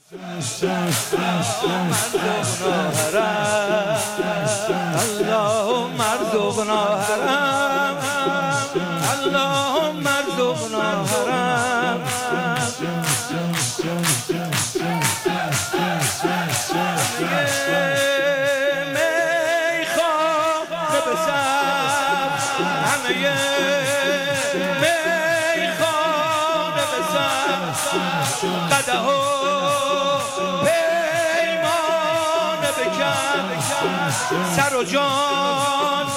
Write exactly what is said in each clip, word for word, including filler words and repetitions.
اللهم ارزقنا حرام اللهم ارزقنا حرام میخوام بسم همه میخوام بسم قده ها پیمان بکن سر و جان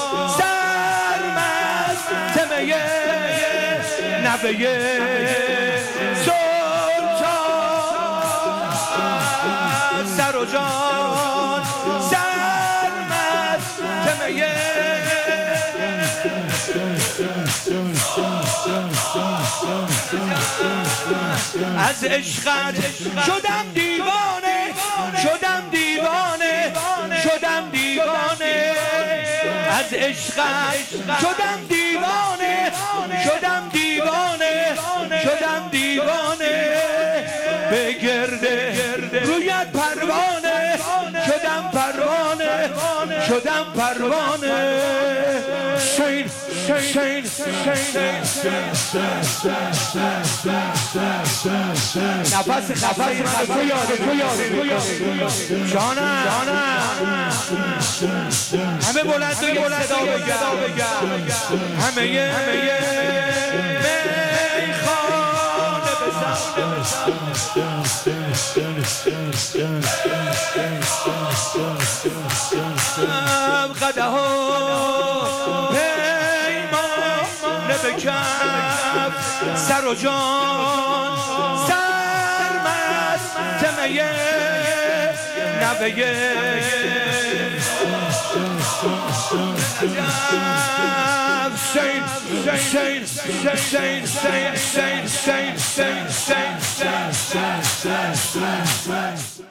سرمست تمه نبه سلطان سر و جان سرمست تمه از عشقت شدم دیوانه شدم دیوانه شدم دیوانه از عشقت شدم دیوانه شدم دیوانه شدم دیوانه به گرده رویت پروانه شدم پروانه شدم پروانه شین شین شین نفس خفای من تو یاده تو یاده تو یاده جانم جانم همه بلند و بلند صدا بگم همه همه میخوانه بزن قده ها پیمان بکف سر و جان سرمست تمه نبه Shane, Shane, Shane, Shane, Shane, Shane, Shane, Shane, Shane, Shane, Shane, Shane, Shane.